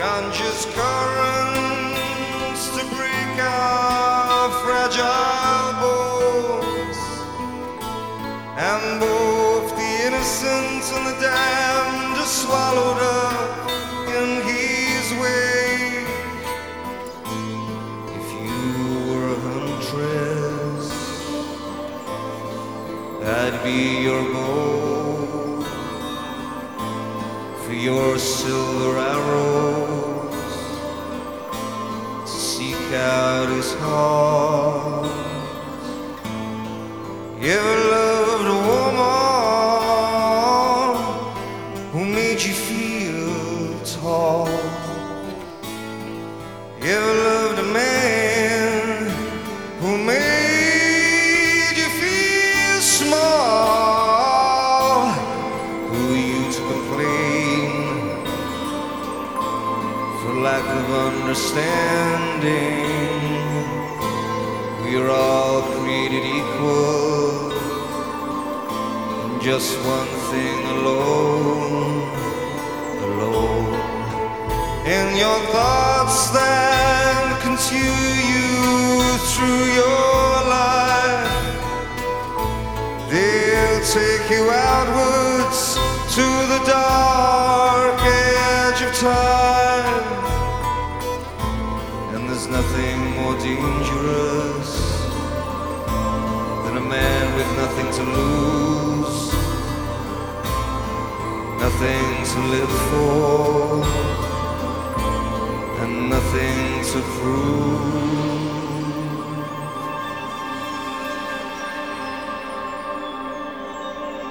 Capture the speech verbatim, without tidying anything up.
Ganges currents to break our fragile bones, and both the innocent and the damned are swallowed up in his wake. If you were a huntress, I'd be your bow for your silver arrows to seek out his heart. You ever loved a woman who made you feel tall? You ever loved a man who made you feel small? Who you to complain for lack of understanding? We're all created equal, just one thing alone, alone. And your thoughts that continue you through your life, they'll take you outwards to the dark edge of time. And there's nothing more dangerous than a man with nothing to lose, nothing to live for, and nothing to prove.